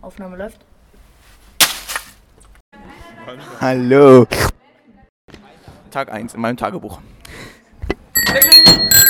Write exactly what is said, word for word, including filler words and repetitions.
Aufnahme läuft. Hallo. Tag eins in meinem Tagebuch.